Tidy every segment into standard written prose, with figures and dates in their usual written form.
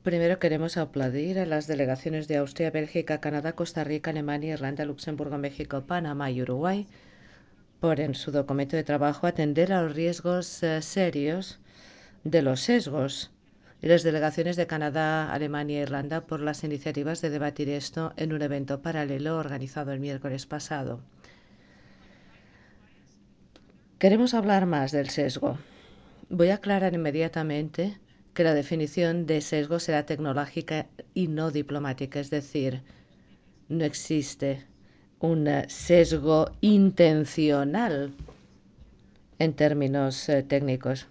Primero queremos aplaudir a las delegaciones de Austria, Bélgica, Canadá, Costa Rica, Alemania, Irlanda, Luxemburgo, México, Panamá y Uruguay por en su documento de trabajo atender a los riesgos serios de los sesgos y las delegaciones de Canadá, Alemania e Irlanda por las iniciativas de debatir esto en un evento paralelo organizado el miércoles pasado. Queremos hablar más del sesgo. Voy a aclarar inmediatamente que la definición de sesgo será tecnológica y no diplomática, es decir, no existe un sesgo intencional en términos técnicos.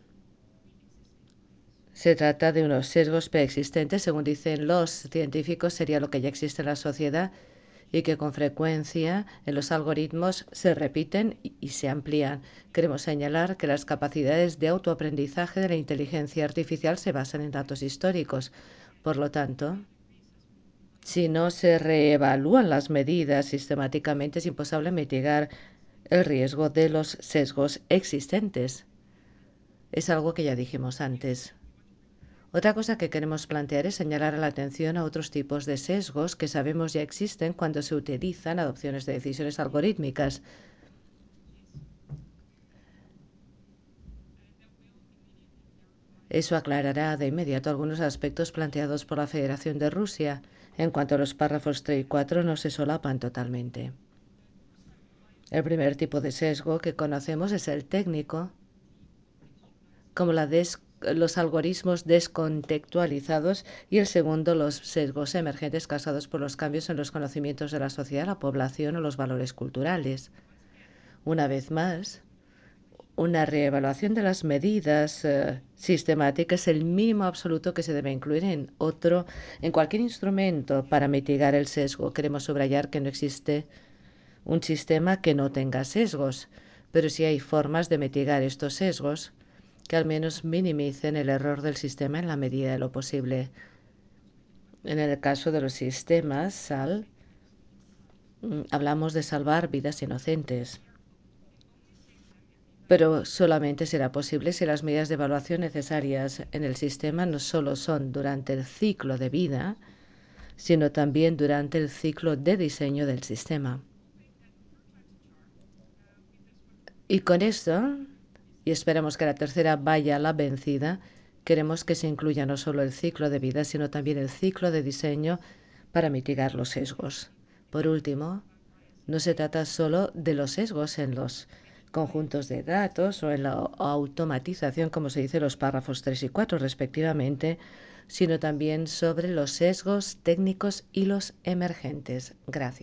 Se trata de unos sesgos preexistentes, según dicen los científicos, sería lo que ya existe en la sociedad y que con frecuencia en los algoritmos se repiten y se amplían. Queremos señalar que las capacidades de autoaprendizaje de la inteligencia artificial se basan en datos históricos. Por lo tanto, si no se reevalúan las medidas sistemáticamente, es imposible mitigar el riesgo de los sesgos existentes. Es algo que ya dijimos antes. Otra cosa que queremos plantear es señalar la atención a otros tipos de sesgos que sabemos ya existen cuando se utilizan adopciones de decisiones algorítmicas. Eso aclarará de inmediato algunos aspectos planteados por la Federación de Rusia. En cuanto a los párrafos 3 y 4, no se solapan totalmente. El primer tipo de sesgo que conocemos es el técnico, como los algoritmos descontextualizados, y el segundo, los sesgos emergentes causados por los cambios en los conocimientos de la sociedad, la población o los valores culturales. Una vez más, una reevaluación de las medidas sistemáticas es el mínimo absoluto que se debe incluir en cualquier instrumento para mitigar el sesgo. Queremos subrayar que no existe un sistema que no tenga sesgos, pero sí hay formas de mitigar estos sesgos que al menos minimicen el error del sistema en la medida de lo posible. En el caso de los sistemas SAL, hablamos de salvar vidas inocentes, pero solamente será posible si las medidas de evaluación necesarias en el sistema no solo son durante el ciclo de vida, sino también durante el ciclo de diseño del sistema. Y con esto, y esperamos que la tercera vaya a la vencida, queremos que se incluya no solo el ciclo de vida, sino también el ciclo de diseño para mitigar los sesgos. Por último, no se trata solo de los sesgos en los conjuntos de datos o en la automatización, como se dice en los párrafos 3 y 4 respectivamente, sino también sobre los sesgos técnicos y los emergentes. Gracias.